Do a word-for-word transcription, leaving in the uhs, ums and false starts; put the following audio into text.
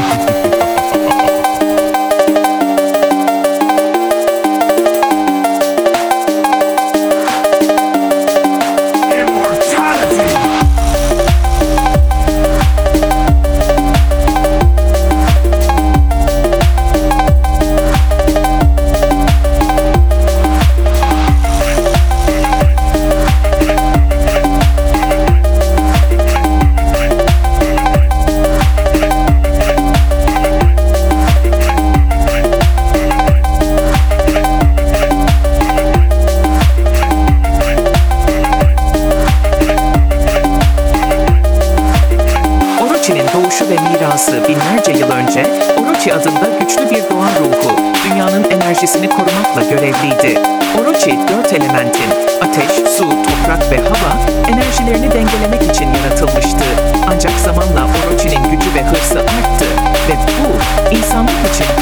doğuşu ve mirası binlerce yıl önce Orochi adında güçlü bir doğa ruhu dünyanın enerjisini korumakla görevliydi. Orochi dört elementin ateş, su, toprak ve hava enerjilerini dengelemek için yaratılmıştı. Ancak zamanla Orochi'nin gücü ve hırsı arttı ve bu insanlık için